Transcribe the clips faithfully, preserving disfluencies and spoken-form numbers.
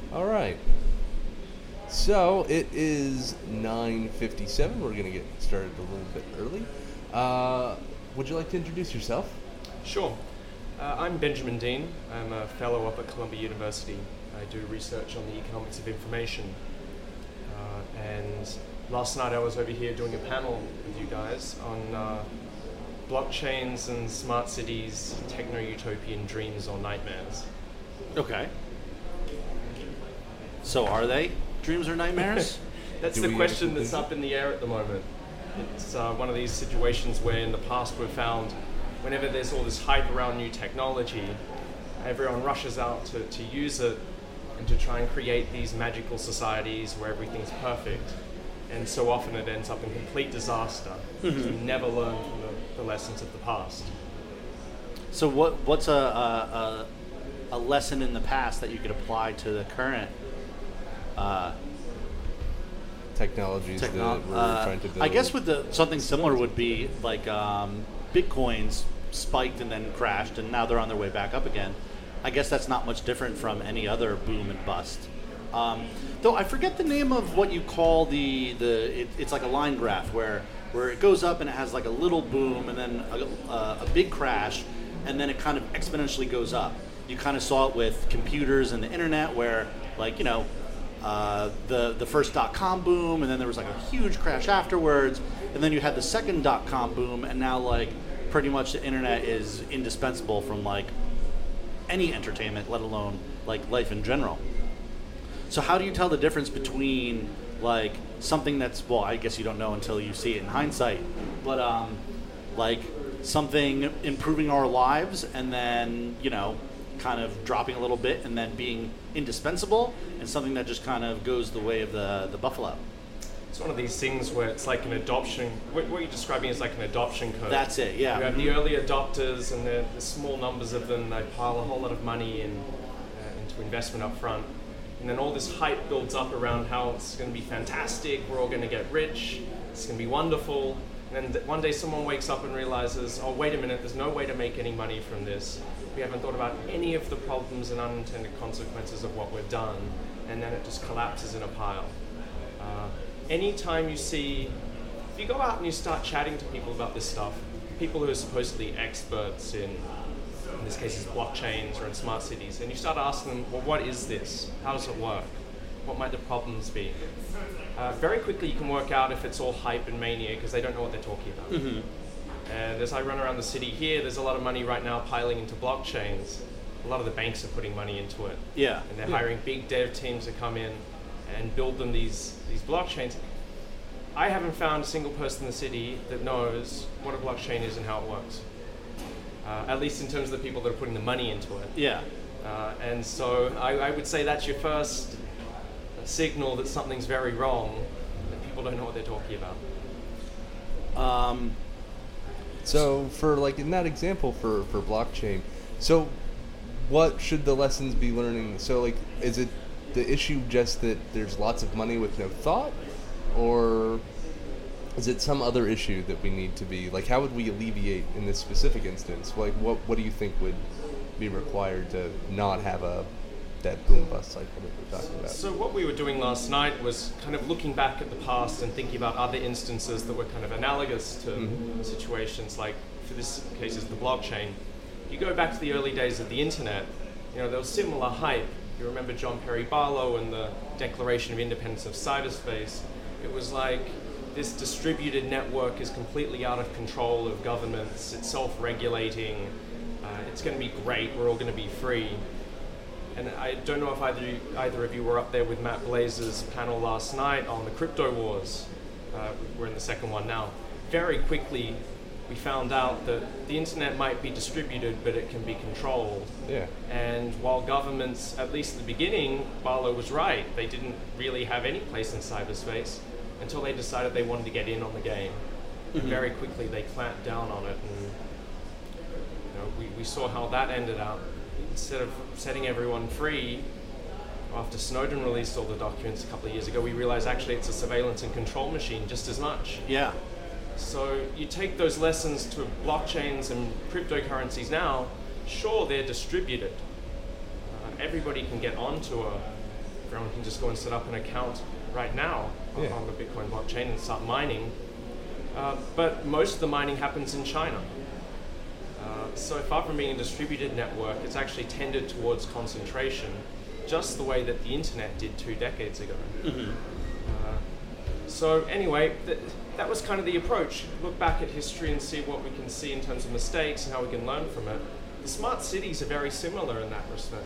All right. So it is nine fifty-seven. We're going to get started a little bit early. Uh, would you like to introduce yourself? Sure. Uh, I'm Benjamin Dean. I'm a fellow up at Columbia University. I do research on the economics of information. Uh, and last night I was over here doing a panel with you guys on uh, blockchains and smart cities, techno-utopian dreams or nightmares. Okay. So are they dreams or nightmares? That's Do the we question actually that's think up in the air at the moment. It's uh, one of these situations where in the past we've found whenever there's all this hype around new technology, everyone rushes out to, to use it and to try and create these magical societies where everything's perfect. And so often it ends up in complete disaster. Mm-hmm. You never learn from the, the lessons of the past. So what what's a, a, a, a lesson in the past that you could apply to the current uh, Technologies techno- that we're uh, trying to build. I guess with the something similar would be like um, Bitcoins spiked and then crashed, and now they're on their way back up again. I guess that's not much different from any other boom and bust. Um, though I forget the name of what you call the the it, it's like a line graph where where it goes up and it has like a little boom and then a, a, a big crash, and then it kind of exponentially goes up. You kind of saw it with computers and the internet where, like, you know, uh, the the first dot-com boom, and then there was like a huge crash afterwards, and then you had the second dot-com boom, and now like pretty much the internet is indispensable from like any entertainment, let alone like life in general. So how do you tell the difference between like something that's, well, I guess you don't know until you see it in hindsight, but um, like something improving our lives and then, you know, kind of dropping a little bit and then being indispensable, and something that just kind of goes the way of the, the buffalo? It's one of these things where it's like an adoption, what, what you're describing is like an adoption curve. That's it, yeah. You have the early adopters and the, the small numbers of them, they pile a whole lot of money in, uh, into investment up front. And then all this hype builds up around how it's going to be fantastic, we're all going to get rich, it's going to be wonderful. And then one day someone wakes up and realizes, oh, wait a minute, there's no way to make any money from this. We haven't thought about any of the problems and unintended consequences of what we've done. And then it just collapses in a pile. Uh, anytime you see, if you go out and you start chatting to people about this stuff, people who are supposedly experts in, in this case, it's blockchains or in smart cities, and you start asking them, well, what is this? How does it work? What might the problems be? Uh, very quickly you can work out if it's all hype and mania because they don't know what they're talking about. Mm-hmm. And as I run around the city here, there's a lot of money right now piling into blockchains. A lot of the banks are putting money into it. Yeah. And they're yeah. hiring big dev teams to come in and build them these, these blockchains. I haven't found a single person in the city that knows what a blockchain is and how it works. Uh, at least in terms of the people that are putting the money into it. Yeah. Uh, and so I, I would say that's your first signal that something's very wrong, that people don't know what they're talking about. Um, So for like in that example for, for blockchain, so what should the lessons be learning? So like, is it the issue just that there's lots of money with no thought, or is it some other issue that we need to be like? How would we alleviate in this specific instance? Like, what what do you think would be required to not have a that boom bust cycle that we're talking about? So what we were doing last night was kind of looking back at the past and thinking about other instances that were kind of analogous to mm-hmm. situations like, for this case, is the blockchain. You go back to the early days of the internet, you know, there was similar hype. You remember John Perry Barlow and the Declaration of Independence of Cyberspace. It was like, this distributed network is completely out of control of governments, it's self-regulating, uh, it's going to be great, we're all going to be free. And I don't know if either either of you were up there with Matt Blazer's panel last night on the crypto wars. Uh, we're in the second one now. Very quickly, we found out that the internet might be distributed, but it can be controlled. Yeah. And while governments, at least at the beginning, Barlow was right. They didn't really have any place in cyberspace until they decided they wanted to get in on the game. Mm-hmm. And very quickly, they clamped down on it, and you know, we, we saw how that ended up. Instead of setting everyone free, after Snowden released all the documents a couple of years ago, we realized actually it's a surveillance and control machine just as much. Yeah. So you take those lessons to blockchains and cryptocurrencies now, sure, they're distributed. Uh, everybody can get onto a everyone can just go and set up an account right now on, Yeah. on the Bitcoin blockchain and start mining. Uh, but most of the mining happens in China. Uh, so far from being a distributed network, it's actually tended towards concentration, just the way that the internet did two decades ago. Mm-hmm. Uh, so anyway, th- that was kind of the approach. Look back at history and see what we can see in terms of mistakes and how we can learn from it. The smart cities are very similar in that respect.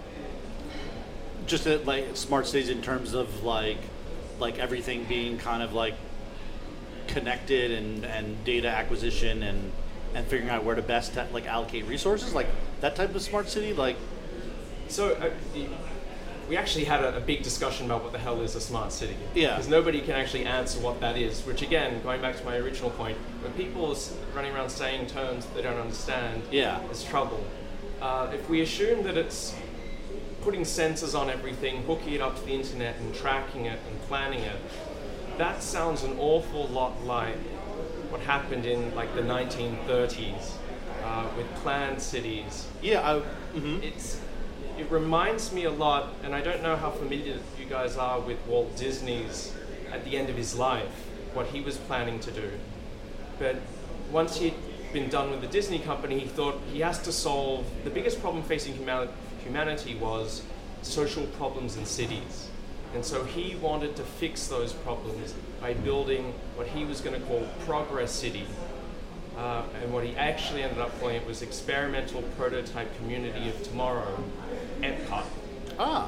Just at, like smart cities in terms of like like everything being kind of like connected and, and data acquisition and, and figuring out where to best like allocate resources, like that type of smart city. Like, So uh, the, we actually had a, a big discussion about what the hell is a smart city. Yeah. Because nobody can actually answer what that is, which again, going back to my original point, when people are s- running around saying terms that they don't understand, Yeah. it's trouble. Uh, if we assume that it's putting sensors on everything, hooking it up to the internet and tracking it and planning it, that sounds an awful lot like what happened in like the nineteen thirties uh, with planned cities. yeah, I, mhm. It's it reminds me a lot, and I don't know how familiar you guys are with Walt Disney's at the end of his life, what he was planning to do. But once he'd been done with the Disney company, he thought he has to solve the biggest problem facing humani- humanity was social problems in cities. And so he wanted to fix those problems by building what he was going to call Progress City. Uh, and what he actually ended up calling it was Experimental Prototype Community of Tomorrow, Epcot. ah,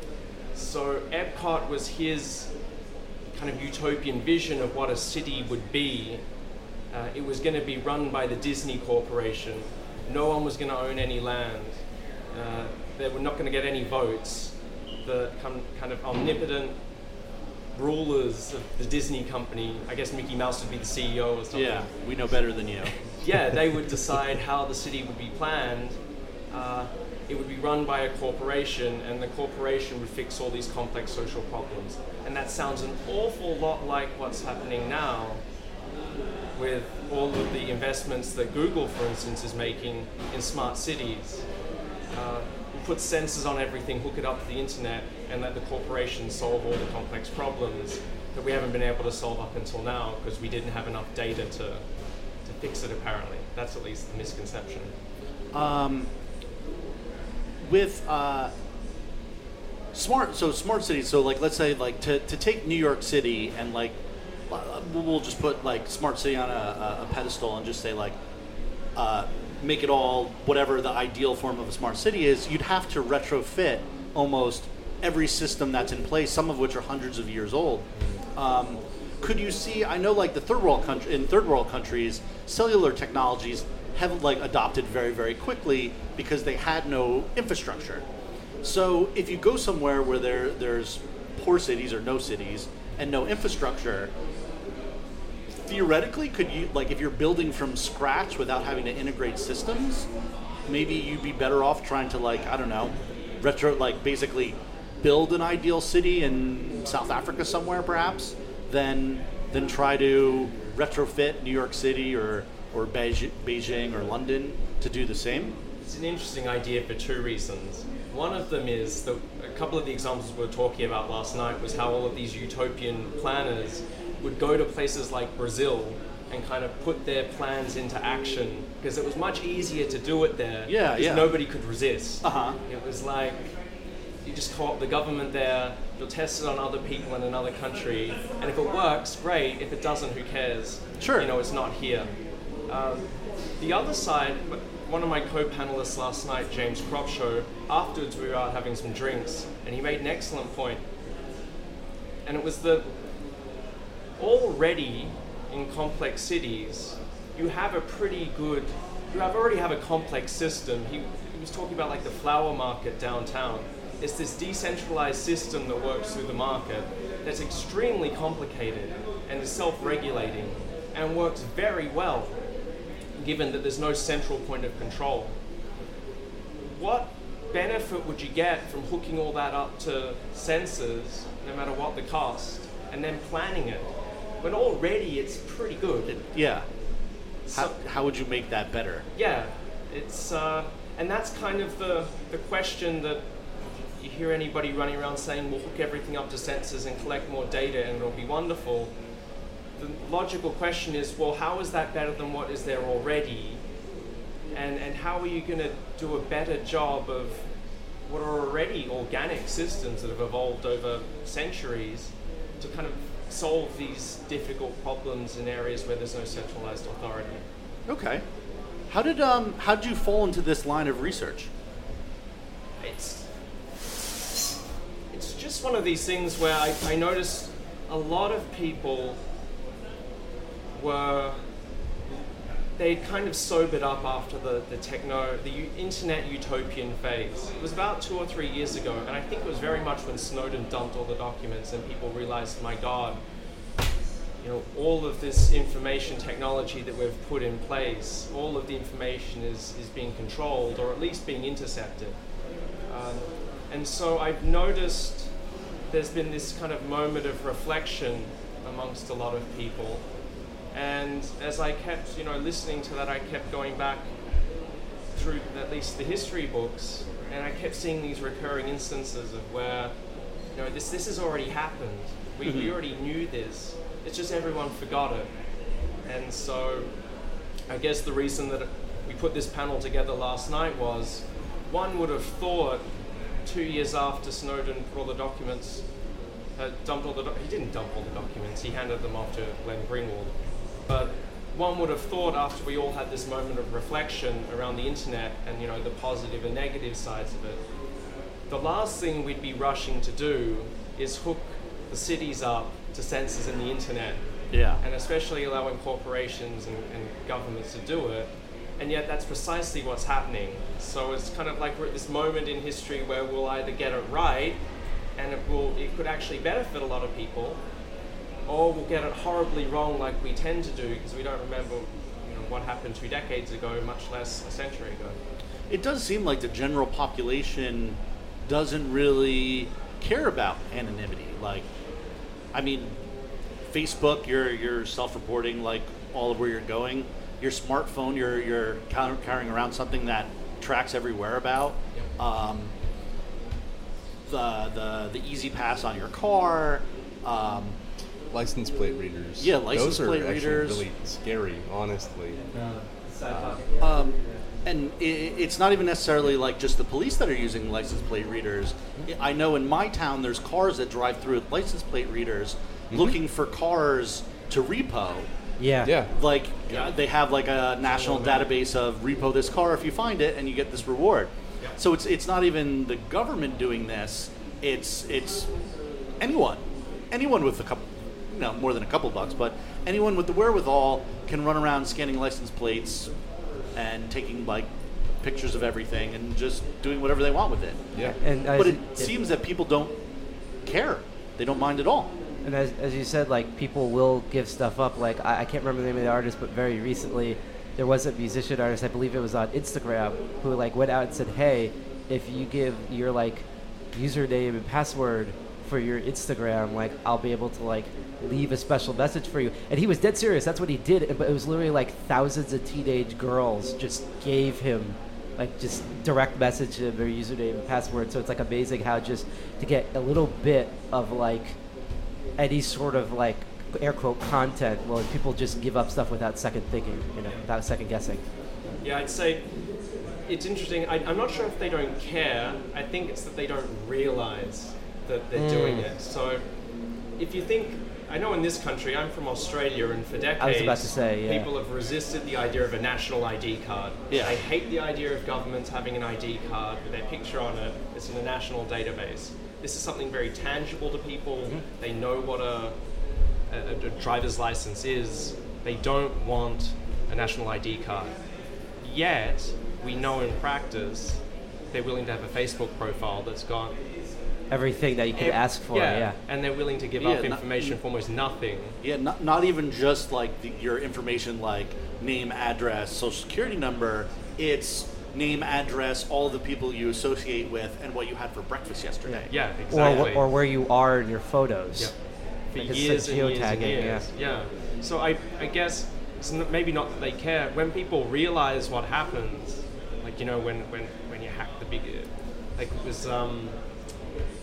So Epcot was his kind of utopian vision of what a city would be. Uh, it was going to be run by the Disney Corporation. No one was going to own any land. Uh, they were not going to get any votes. The kind kind of omnipotent rulers of the Disney company, I guess Mickey Mouse would be the C E O or something. yeah, we know better than you. Yeah, they would decide how the city would be planned. Uh, it would be run by a corporation, and the corporation would fix all these complex social problems. And that sounds an awful lot like what's happening now with all of the investments that Google, for instance, is making in smart cities. Uh, we put sensors on everything, hook it up to the internet, and let the corporations solve all the complex problems that we haven't been able to solve up until now because we didn't have enough data to, to fix it, apparently. That's at least the misconception. Um, with uh, smart, so smart cities. So like, let's say like to, to take New York City and like, uh, we'll just put like smart city on a, a pedestal and just say like, uh, make it all whatever the ideal form of a smart city is. You'd have to retrofit almost every system that's in place, some of which are hundreds of years old. Um, could you see? I know like the third world country in third world countries, cellular technologies have like adopted very very quickly because they had no infrastructure. So if you go somewhere where there there's poor cities or no cities and no infrastructure, theoretically, could you like if you're building from scratch without having to integrate systems, maybe you'd be better off trying to like I don't know, retro like basically build an ideal city in South Africa somewhere perhaps, than than try to retrofit New York City or or Beij- Beijing or London to do the same. It's an interesting idea for two reasons. One of them is that a couple of the examples we were talking about last night was how all of these utopian planners would go to places like Brazil and kind of put their plans into action because it was much easier to do it there. Yeah, because yeah. nobody could resist. Uh-huh. It was like you just co-opt the government there, you'll test it on other people in another country, and if it works, great. If it doesn't, who cares? Sure. You know, it's not here. Um, the other side, one of my co-panelists last night, James Cropshaw, afterwards we were out having some drinks, and he made an excellent point. And it was that already in complex cities, you have a pretty good, you have already have a complex system. He, he was talking about like the flower market downtown. It's this decentralized system that works through the market that's extremely complicated and is self-regulating and works very well, given that there's no central point of control. What benefit would you get from hooking all that up to sensors, no matter what the cost, and then planning it, when already it's pretty good? Yeah. So, How, how would you make that better? yeah, it's uh, and that's kind of the the question that you hear anybody running around saying we'll hook everything up to sensors and collect more data and it'll be wonderful. The logical question is, well, how is that better than what is there already? And and how are you going to do a better job of what are already organic systems that have evolved over centuries to kind of solve these difficult problems in areas where there's no centralized authority? Okay. How did um how did you fall into this line of research? It's it's just one of these things where I, I noticed a lot of people were they'd kind of sobered up after the, the techno, the u- internet utopian phase. It was about two or three years ago, and I think it was very much when Snowden dumped all the documents and people realized, my God, you know, all of this information technology that we've put in place, all of the information is, is being controlled or at least being intercepted. Um, and so I've noticed there's been this kind of moment of reflection amongst a lot of people. And as I kept, you know, listening to that, I kept going back through at least the history books, and I kept seeing these recurring instances of where, you know, this this has already happened. We, mm-hmm. we already knew this. It's just everyone forgot it. And so I guess the reason that we put this panel together last night was, one would have thought two years after Snowden put all the documents, uh, dumped all the, do- he didn't dump all the documents, he handed them off to Glenn Greenwald. But one would have thought after we all had this moment of reflection around the internet and, you know, the positive and negative sides of it, the last thing we'd be rushing to do is hook the cities up to sensors in the internet. Yeah. And especially allowing corporations and, and governments to do it. And yet that's precisely what's happening. So it's kind of like we're at this moment in history where we'll either get it right and it will it could actually benefit a lot of people, or we'll get it horribly wrong like we tend to do because we don't remember, you know, what happened two decades ago, much less a century ago. It does seem like the general population doesn't really care about anonymity. Like, I mean, Facebook, you're you're self-reporting like all of where you're going. Your smartphone, you're you're carrying around something that tracks every whereabout. Yep. Um, the the the Easy Pass on your car. Um, License plate readers. Yeah, license Those plate are readers. actually really scary, honestly. Um, and it, it's not even necessarily like just the police that are using license plate readers. I know in my town there's cars that drive through with license plate readers mm-hmm. looking for cars to repo. Yeah. Yeah. Like uh, they have like a national database of repo this car if you find it and you get this reward. Yeah. So it's it's not even the government doing this. It's it's anyone, anyone with a couple. No, more than a couple bucks, but anyone with the wherewithal can run around scanning license plates and taking like pictures of everything and just doing whatever they want with it. Yeah. And But as, it, it seems that people don't care. They don't mind at all. And as, as you said, like, people will give stuff up. Like, I, I can't remember the name of the artist, but very recently there was a musician artist, I believe it was on Instagram, who like went out and said, hey, if you give your like username and password for your Instagram, like, I'll be able to like leave a special message for you. And he was dead serious. That's what he did. But it was literally like thousands of teenage girls just gave him like just direct message him their username and password. So it's like amazing how just to get a little bit of like any sort of like air quote content, well, people just give up stuff without second thinking, you know, without second guessing. Yeah, I'd say it's interesting. I, I'm not sure if they don't care. I think it's that they don't realize that they're mm. doing it. So if you think, I know in this country, I'm from Australia, and for decades, I was about to say, yeah. people have resisted the idea of a national I D card. Yeah. They hate the idea of governments having an I D card with their picture on it. It's in a national database. This is something very tangible to people. Mm-hmm. They know what a, a, a driver's license is. They don't want a national I D card. Yet, we know in practice, they're willing to have a Facebook profile that's got everything that you could ev- ask for, yeah. yeah. And they're willing to give Yeah, up not- information for almost nothing. Yeah, not, not even just like the, your information like name, address, social security number. It's name, address, all the people you associate with, and what you had for breakfast yesterday. Yeah, Or, exactly. wh- or where you are in your photos. Yeah. For Like it's years like and years and geotagging, years. Yeah. So I, I guess it's n- maybe not that they care. When people realize what happens, like, you know, when, when, when you hack the big, like it was, um,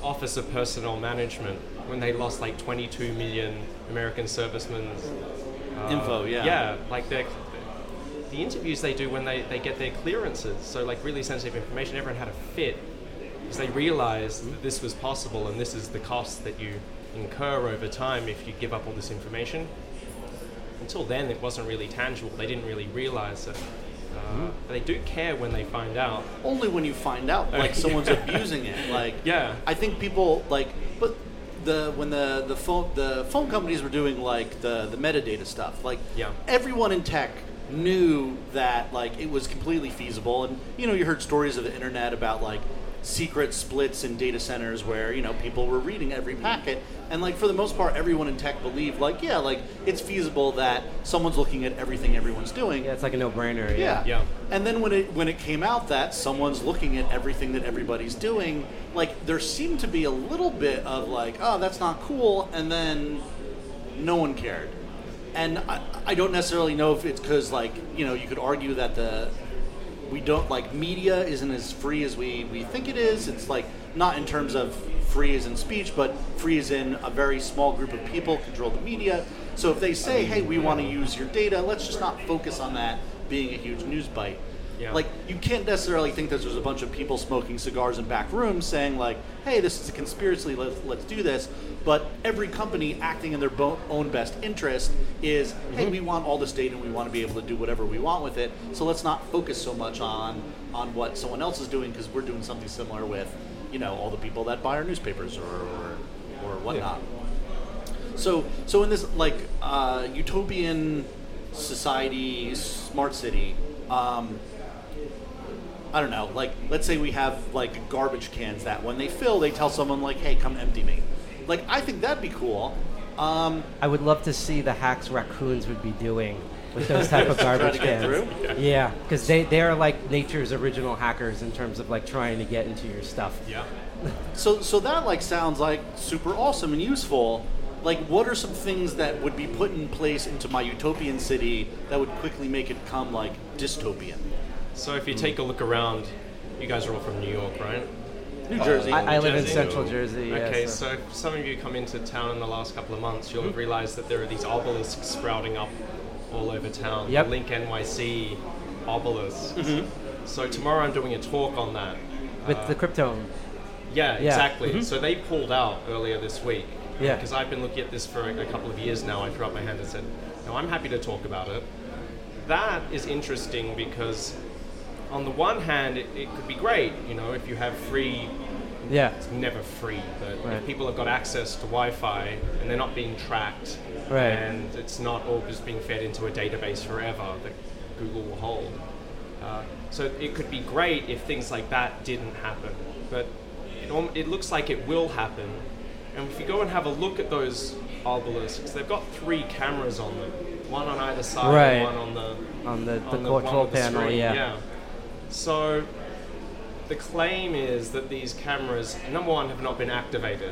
Office of Personnel Management when they lost like twenty-two million American servicemen's uh, Info, yeah. Yeah, like the the interviews they do when they, they get their clearances, so like really sensitive information, everyone had a fit because they realized that this was possible and this is the cost that you incur over time if you give up all this information. Until then, it wasn't really tangible. They didn't really realize it. Uh, but they do care when they find out. Only when you find out, like someone's abusing it. Like, Yeah. I think people like, but the when the the phone the phone companies were doing like the the metadata stuff, like Yeah. everyone in tech knew that like it was completely feasible, and you know you heard stories of the internet about like secret splits in data centers where you know people were reading every packet, and like for the most part everyone in tech believed like yeah like it's feasible that someone's looking at everything everyone's doing. Yeah, it's like a no-brainer. Yeah. Yeah. And then when it when it came out that someone's looking at everything that everybody's doing, like there seemed to be a little bit of like, oh, that's not cool, and then no one cared. And I, I don't necessarily know if it's because like, you know, you could argue that the we don't like media isn't as free as we, we think it is. It's like not in terms of free as in speech, but free as in a very small group of people control the media. So if they say, hey, we want to use your data, let's just not focus on that being a huge news bite. Yeah. Like, you can't necessarily think that there's a bunch of people smoking cigars in back rooms saying, like, hey, this is a conspiracy, let's, let's do this. But every company acting in their bo- own best interest is, hey, we want all this data and we want to be able to do whatever we want with it. So let's not focus so much on, on what someone else is doing because we're doing something similar with, you know, all the people that buy our newspapers or, or, or whatnot. So, so in this, like, uh, utopian society, smart city, um, I don't know, like, let's say we have, like, garbage cans that when they fill, they tell someone, like, hey, come empty me. Like, I think that'd be cool. Um, I would love to see the hacks raccoons would be doing with those type of Try garbage to get cans. through? Yeah, because they, they are like nature's original hackers in terms of, like, trying to get into your stuff. Yeah. so, so that, like, sounds, like, super awesome and useful. Like, what are some things that would be put in place into my utopian city that would quickly make it come, like, dystopian? So if you take a look around, you guys are all from New York, right? New Jersey. I, I live in Jersey. central Jersey. Yeah, Okay, so. so if some of you come into town in the last couple of months, you'll have realized that there are these obelisks sprouting up all over town. Yep. The Link N Y C obelisks. So tomorrow I'm doing a talk on that. With Uh, the Kryptone. Yeah, Yeah. exactly. Mhm. So they pulled out earlier this week. Yeah. Because I've been looking at this for a, a couple of years now. I threw up my hand and said, no, I'm happy to talk about it. That is interesting because on the one hand, it, it could be great, you know, if you have free, Yeah. it's never free, but Right. if people have got access to Wi-Fi and they're not being tracked, Right. and it's not all just being fed into a database forever that Google will hold. Uh, so it could be great if things like that didn't happen, but it, al- it looks like it will happen. And if you go and have a look at those obelisks, they've got three cameras on them, one on either side, Right. and one on the On the, the on the one control with the panel, screen, yeah. So the claim is that these cameras, number one, have not been activated.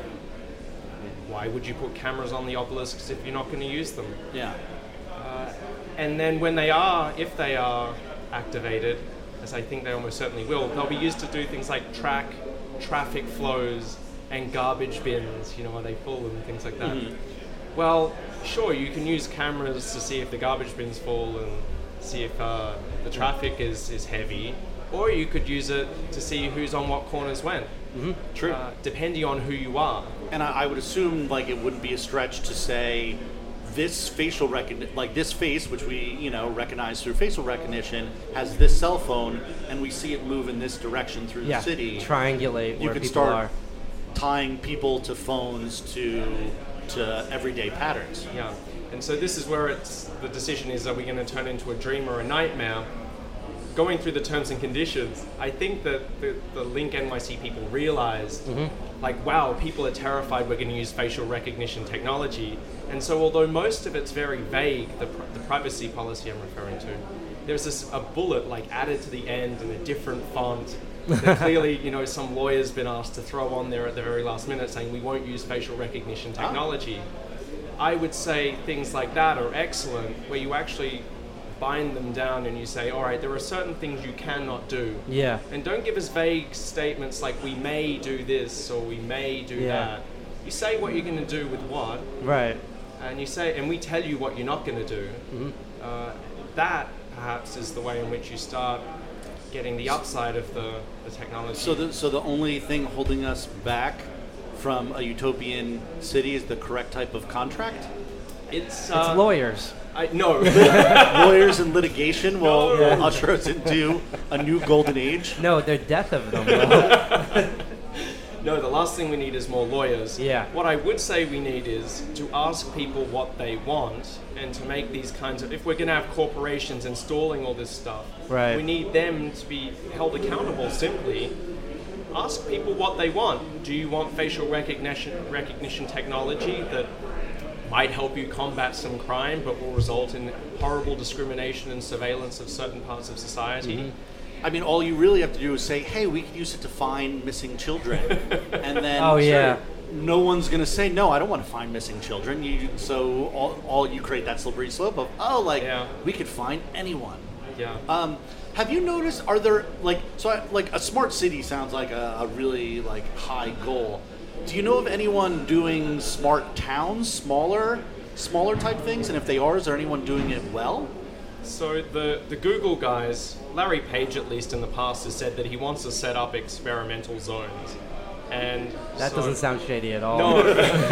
Why would you put cameras on the obelisks if you're not going to use them? Yeah. Uh, and then when they are, if they are activated, as I think they almost certainly will, they'll be used to do things like track traffic flows and garbage bins, you know, are they full and things like that. Well, sure, you can use cameras to see if the garbage bin's full and see if uh, the traffic is, is heavy, or you could use it to see who's on what corners when. Mm-hmm. True. Uh, depending on who you are. And I, I would assume like it wouldn't be a stretch to say this facial recognition, like this face, which we you know recognize through facial recognition, has this cell phone, and we see it move in this direction through Yeah. the city. Triangulate You where could people start are. tying people to phones to to everyday patterns. Yeah, and so this is where it's the decision is: are we going to turn into a dream or a nightmare? Going through the terms and conditions, I think that the, the Link N Y C people realized, like, wow, people are terrified we're going to use facial recognition technology. And so, although most of it's very vague, the, pr- the privacy policy I'm referring to, there's this a bullet like added to the end in a different font that clearly, you know, some lawyer's been asked to throw on there at the very last minute, saying we won't use facial recognition technology. I would say things like that are excellent, where you actually, bind them down and you say, all right, there are certain things you cannot do. Yeah. And don't give us vague statements like we may do this or we may do Yeah. that. You say what you're going to do with what, Right. and you say, and we tell you what you're not going to do. Mm-hmm. Uh, that perhaps is the way in which you start getting the upside of the, the technology. So the so the only thing holding us back from a utopian city is the correct type of contract. it's It's uh, lawyers. I, no. Lawyers and litigation will, No. will usher us into a new golden age. No, they're death of them. Bro. No, the last thing we need is more lawyers. Yeah. What I would say we need is to ask people what they want and to make these kinds of, if we're going to have corporations installing all this stuff, Right. we need them to be held accountable simply. Ask people what they want. Do you want facial recognition recognition technology that might help you combat some crime but will result in horrible discrimination and surveillance of certain parts of society? Mm-hmm. I mean, all you really have to do is say, "Hey, we could use it to find missing children," and then Oh, yeah. no one's going to say, "No, I don't want to find missing children." You, so all, all you create that slippery slope of, "Oh, like Yeah. we could find anyone." Yeah. Um, have you noticed? Are there like so? I, like a smart city sounds like a, a really like high goal. Do you know of anyone doing smart towns, smaller, smaller type things? And if they are, is there anyone doing it well? So the, the Google guys, Larry Page at least in the past has said that he wants to set up experimental zones. And That so- doesn't sound shady at all. No.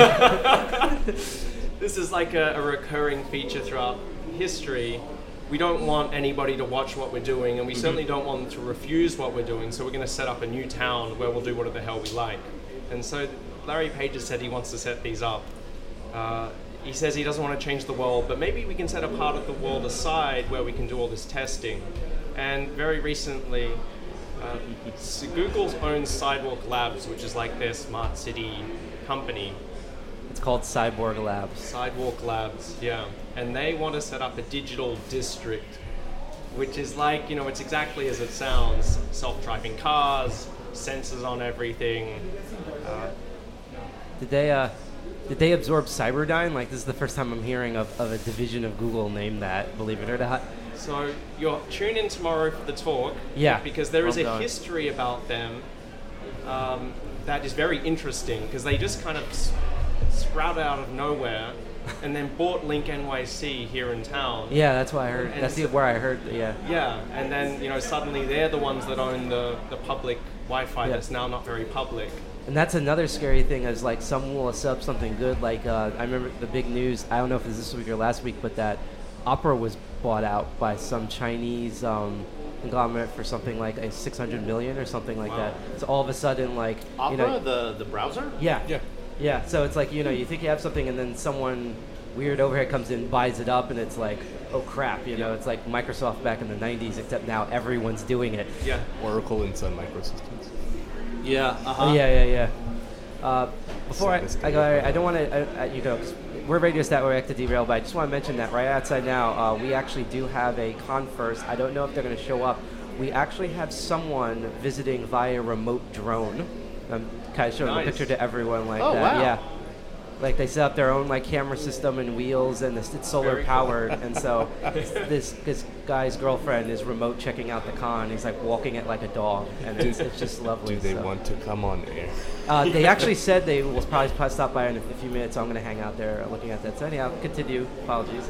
This is like a, a recurring feature throughout history. We don't want anybody to watch what we're doing, and we certainly don't want them to refuse what we're doing, so we're going to set up a new town where we'll do whatever the hell we like. And so Larry Page has said he wants to set these up. Uh, he says he doesn't want to change the world, but maybe we can set a part of the world aside where we can do all this testing. And very recently, uh, so Google's own Sidewalk Labs, which is like their smart city company, It's called Cyborg Labs. Sidewalk Labs, yeah. And they want to set up a digital district, which is like, you know, it's exactly as it sounds. Self-driving cars, sensors on everything. Uh, Did they uh, did they absorb Cyberdyne? Like, this is the first time I'm hearing of, of a division of Google named that, believe it or not. so you'll tune in tomorrow for the talk. Yeah, Because there is I'm a going. history about them um, that is very interesting, because they just kind of s- sprouted out of nowhere and then bought Link N Y C here in town. Yeah, that's what I heard. And That's the, so- where I heard, yeah. Yeah, and then, you know, suddenly they're the ones that own the, the public Wi-Fi Yeah. that's now not very public. And that's another scary thing is like someone will set up something good. Like uh, I remember the big news, I don't know if it was this week or last week, but that Opera was bought out by some Chinese um, conglomerate for something like a six hundred million or something like Wow. that. So all of a sudden, like, Opera, you know, the the browser. yeah, Yeah. yeah. So it's like, you know, you think you have something and then someone weird overhead comes in, buys it up, and it's like, oh crap, you know, it's like Microsoft back in the nineties, except now everyone's doing it. Yeah. Oracle and Sun Microsystems. Yeah. Uh-huh. Oh, yeah, yeah, yeah. Uh, before I, Saddest I day go, of my I don't want to, you know, 'cause we're Radio Stat, we're to derail, but I just want to mention that right outside now, uh, we actually do have a con first. I don't know if they're going to show up. We actually have someone visiting via remote drone. I'm kind of showing Nice. the picture to everyone like Oh, that. wow. Yeah. Like they set up their own like camera system and wheels, and it's, it's solar Very cool. powered. And so this this guy's girlfriend is remote checking out the con. He's like walking it like a dog, and it's, it's just lovely. Do they so. want to come on air? Uh, they actually said they will probably, probably stop by in a, a few minutes, so I'm going to hang out there looking at that. So anyhow, continue. Apologies.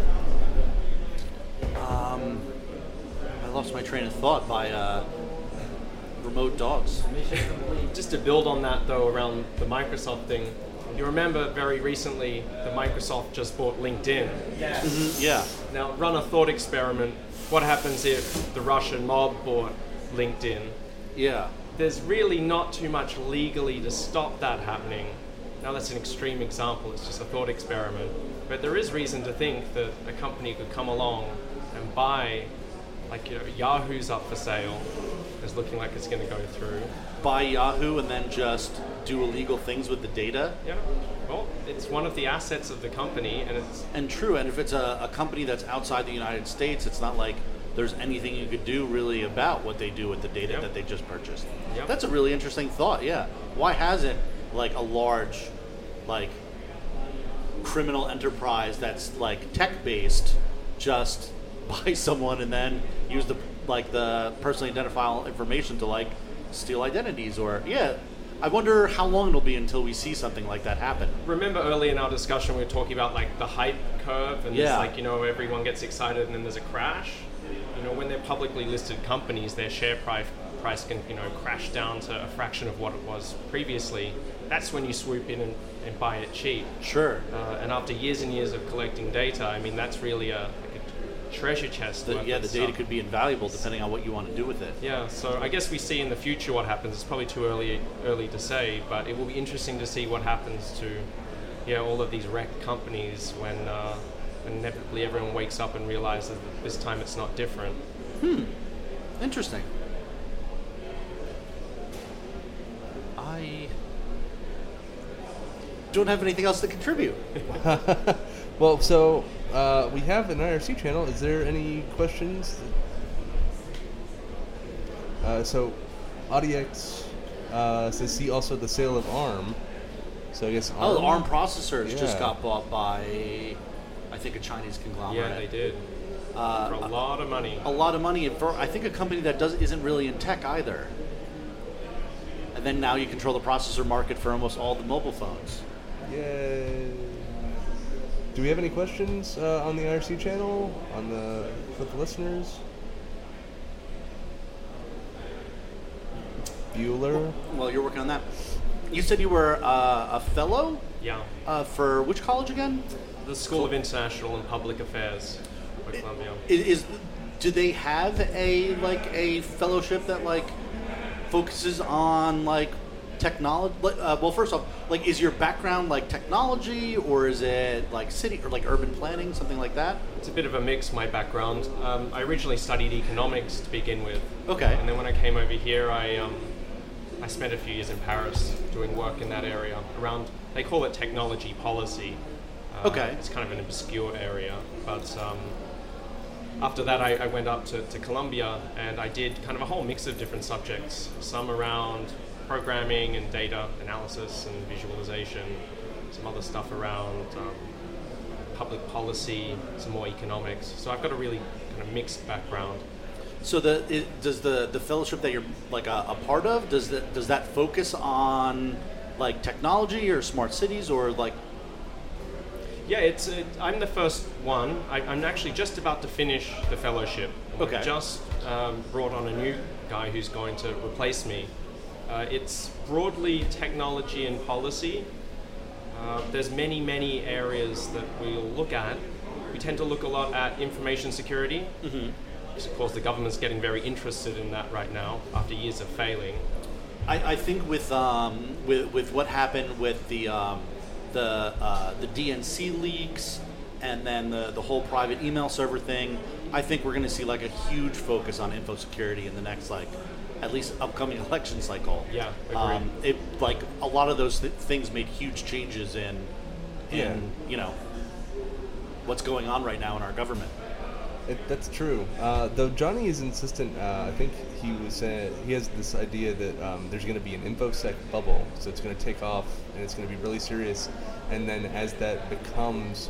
Um, I lost my train of thought by uh, remote dogs. Just to build on that, though, around the Microsoft thing, you remember very recently that Microsoft just bought LinkedIn. Mhm, yeah. Now, run a thought experiment. What happens if the Russian mob bought LinkedIn? Yeah. There's really not too much legally to stop that happening. Now, that's an extreme example. It's just a thought experiment. But there is reason to think that a company could come along and buy, like, you know, Yahoo's up for sale. It's looking like it's going to go through. Buy Yahoo and then just do illegal things with the data. Yeah. Well, it's one of the assets of the company, and it's And true, and if it's a, a company that's outside the United States, it's not like there's anything you could do really about what they do with the data Yep. that they just purchased. Yep. That's a really interesting thought, yeah. Why hasn't like a large like criminal enterprise that's like tech based just by someone and then use the like the personally identifiable information to like steal identities or yeah. I wonder how long it'll be until we see something like that happen. Remember early in our discussion we were talking about like the hype curve and Yeah. it's like, you know, everyone gets excited and then there's a crash. You know, when they're publicly listed companies, their share price price can, you know, crash down to a fraction of what it was previously. That's when you swoop in and, and buy it cheap. Sure. Uh, and after years and years of collecting data, I mean, that's really a, like a treasure chest. The, worth yeah, of the data stuff. could be invaluable depending on what you want to do with it. Yeah, so I guess we see in the future what happens. It's probably too early early to say, but it will be interesting to see what happens to, yeah, all of these wrecked companies when uh, inevitably everyone wakes up and realizes that this time it's not different. Hmm. Interesting. I don't have anything else to contribute. Well, so uh, we have an I R C channel. Is there any questions? Uh, so, AudiX uh, says see also the sale of ARM. So I guess ARM. Oh, the ARM processors just Yeah. got bought by, I think, a Chinese conglomerate. Yeah, they did. Uh, For a lot of money. a lot of money and for I think a company that does isn't really in tech either. And then now you control the processor market for almost all the mobile phones. Yay. Do we have any questions uh, on the I R C channel on the for the listeners? Bueller. Well, you're working on that. You said you were uh, a fellow Yeah. uh, for which college again? The School of International and Public Affairs at Columbia. Is, is do they have a like a fellowship that like focuses on like technology? Uh, well, first off, like is your background like technology or is it like city or like urban planning, something like that? It's a bit of a mix, my background. Um, I originally studied economics to begin with. Okay. And then when I came over here, I um, I spent a few years in Paris doing work in that area around, they call it technology policy. Uh, Okay. It's kind of an obscure area. But um, after that, I, I went up to, to Columbia and I did kind of a whole mix of different subjects. Some around programming and data analysis and visualization, some other stuff around um, public policy, some more economics. So I've got a really kind of mixed background. So the it, does the the fellowship that you're like a, a part of does that does that focus on like technology or smart cities or like Yeah, it's uh, I'm the first one. I, I'm actually just about to finish the fellowship. Okay. We've just um, brought on a new guy who's going to replace me. Uh, it's broadly technology and policy. Uh, there's many, many areas that we'll look at. We tend to look a lot at information security. Mm-hmm. Because of course the government's getting very interested in that right now after years of failing. I, I think with um with with what happened with the um the uh, the D N C leaks and then the the whole private email server thing, I think we're going to see like a huge focus on info security in the next like at least upcoming election cycle. Yeah, agreed. Um, it like a lot of those th- things made huge changes in in Yeah. you know what's going on right now in our government. It, that's true. Uh, though Johnny is insistent, uh, I think he was saying he has this idea that um, there's going to be an infosec bubble, so it's going to take off and it's going to be really serious. And then as that becomes,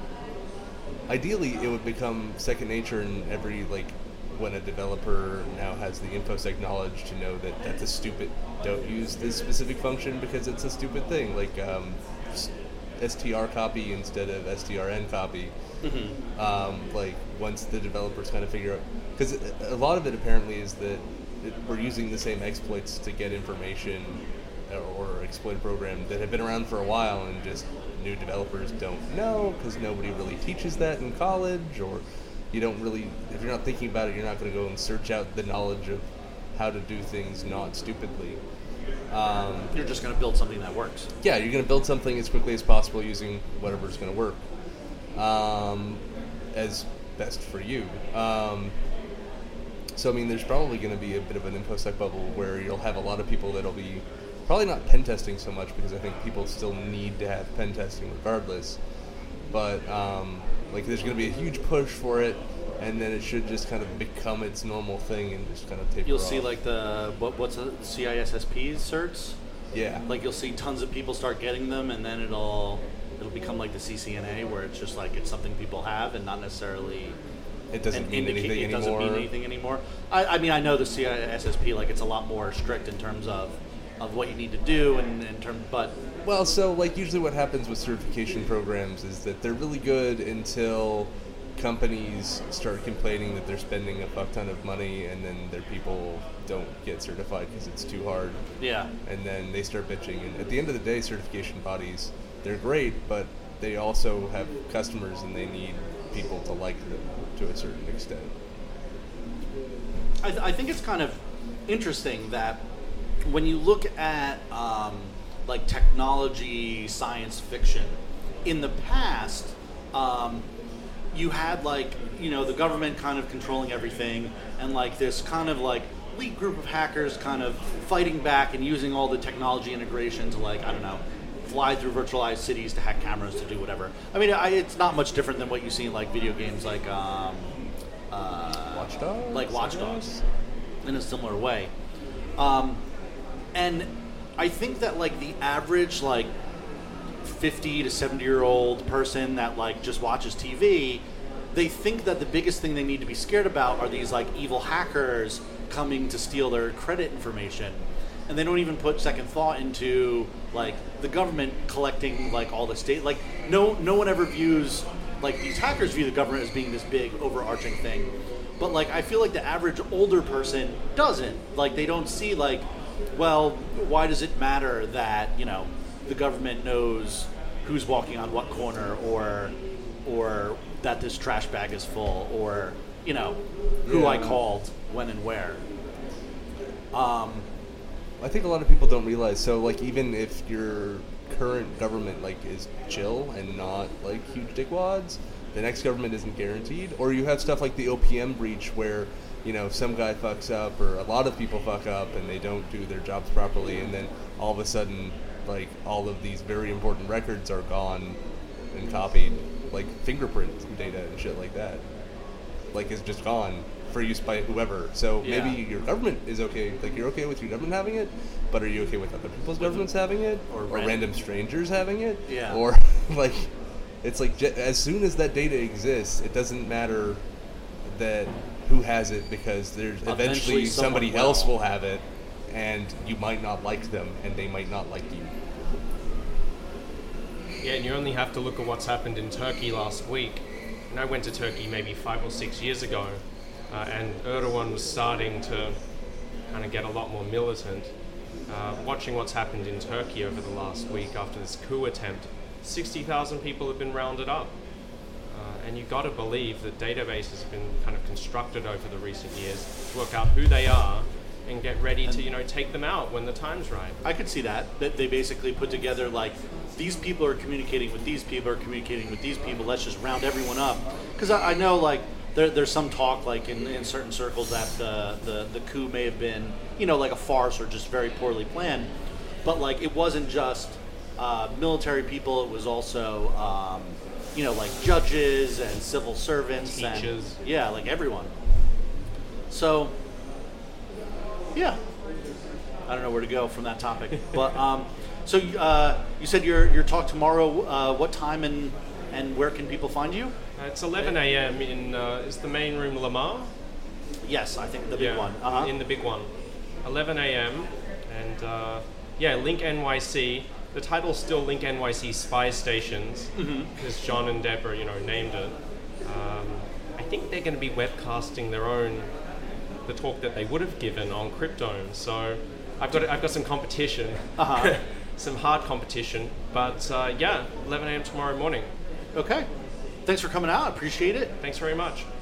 ideally, it would become second nature in every like when a developer now has the infosec knowledge to know that that's a stupid. Don't use this specific function because it's a stupid thing, like um, str copy instead of strn copy. Mm-hmm. Um, like once the developers kind of figure out, because a lot of it apparently is that it, we're using the same exploits to get information or, or exploit a program that have been around for a while and just new developers don't know because nobody really teaches that in college, or you don't really, if you're not thinking about it, you're not going to go and search out the knowledge of how to do things not stupidly. Um, You're just going to build something that works. yeah, you're going to build something as quickly as possible using whatever's going to work um, as best for you. Um, so, I mean, there's probably going to be a bit of an InfoSec bubble where you'll have a lot of people that'll be probably not pen testing so much, because I think people still need to have pen testing regardless. But, um, like, there's going to be a huge push for it, and then it should just kind of become its normal thing and just kind of taper You'll off. see like the what what's the C I S S Ps certs. Yeah. Like you'll see tons of people start getting them, and then it'll it'll become like the C C N A, where it's just like it's something people have and not necessarily It doesn't and mean indicate anything it doesn't anymore. mean anything anymore. I, I mean, I know the C I S S P, like, it's a lot more strict in terms of, of what you need to do, and in terms, but Well, so like usually what happens with certification programs is that they're really good until companies start complaining that they're spending a fuck ton of money, and then their people don't get certified because it's too hard. yeah, And then they start bitching. And at the end of the day, certification bodies, they're great, but they also have customers and they need people to like them to a certain extent. I, th- I think it's kind of interesting that when you look at um, like technology science fiction, in the past, um, you had like, you know, the government kind of controlling everything, and like this kind of like elite group of hackers kind of fighting back and using all the technology integration to, like, I don't know, fly through virtualized cities to hack cameras to do whatever. I mean, I, it's not much different than what you see in like video games like um, uh, Watch Dogs, like Watch I Dogs, guess? in a similar way. Um, and I think that like the average like fifty to seventy year old person that like just watches T V, they think that the biggest thing they need to be scared about are these like evil hackers coming to steal their credit information. And they don't even put second thought into like the government collecting like all this data. Like no no one ever views, like, these hackers view the government as being this big overarching thing. But like I feel like the average older person doesn't. Like they don't see like, well, why does it matter that, you know, the government knows who's walking on what corner, or or that this trash bag is full, or, you know, who I Yeah. called when and where. Um, I think a lot of people don't realize. So, like, even if your current government like is chill and not like huge dickwads, the next government isn't guaranteed. Or you have stuff like the O P M breach, where, you know, some guy fucks up, or a lot of people fuck up, and they don't do their jobs properly, and then all of a sudden, like, all of these very important records are gone and copied, like fingerprint data and shit like that, like, is just gone for use by whoever. So Yeah. maybe your government is okay, like you're okay with your government having it, but are you okay with other people's governments having it, or or, random- random strangers having it? Yeah. Or like, it's like j- as soon as that data exists, it doesn't matter that who has it, because there's Eventually eventually someone somebody will. else will have it, and you might not like them, and they might not like you. Yeah, and you only have to look at what's happened in Turkey last week. And I went to Turkey maybe five or six years ago, uh, and Erdogan was starting to kind of get a lot more militant. Uh, watching what's happened in Turkey over the last week after this coup attempt, sixty thousand people have been rounded up. Uh, and you've got to believe that databases have been kind of constructed over the recent years to work out who they are and get ready to, you know, take them out when the time's right. I could see that, that they basically put together like, these people are communicating with these people are communicating with these people, let's just round everyone up. Because I, I know like there, there's some talk like in, in certain circles that the, the, the coup may have been, you know, like a farce or just very poorly planned. But like it wasn't just uh, military people, it was also um, you know, like judges and civil servants, Teachers. and yeah, like everyone. So yeah, I don't know where to go from that topic. But um, so uh, you said your your talk tomorrow. Uh, what time and and where can people find you? Uh, it's eleven a.m. in, uh, is the main room Lamar? Yes, I think the big Yeah, one. Uh-huh. in the big one. eleven a.m. and uh, yeah, Link N Y C. The title's still Link N Y C Spy Stations, because John and Deborah, you know, named it. Um, I think they're going to be webcasting their own, the talk that they would have given on Cryptome. So I've got I've got some competition, Uh-huh. some hard competition. But uh, yeah, eleven a.m. tomorrow morning. Okay. Thanks for coming out. I appreciate it. Thanks very much.